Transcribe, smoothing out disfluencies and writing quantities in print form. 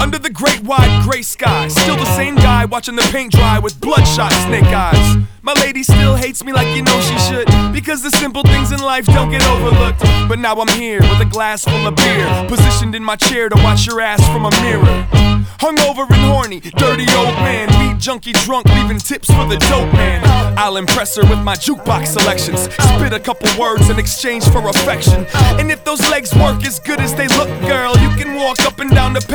Under the great wide gray sky, still the same guy watching the paint dry with bloodshot snake eyes. My lady still hates me like you know she should, because the simple things in life don't get overlooked. But now I'm here with a glass full of beer, positioned in my chair to watch your ass from a mirror. Hungover and horny, dirty old man, weed junkie drunk, leaving tips for the dope man. I'll impress her with my jukebox selections, spit a couple words in exchange for affection. And if those legs work as good as they look, girl, you can walk up and down the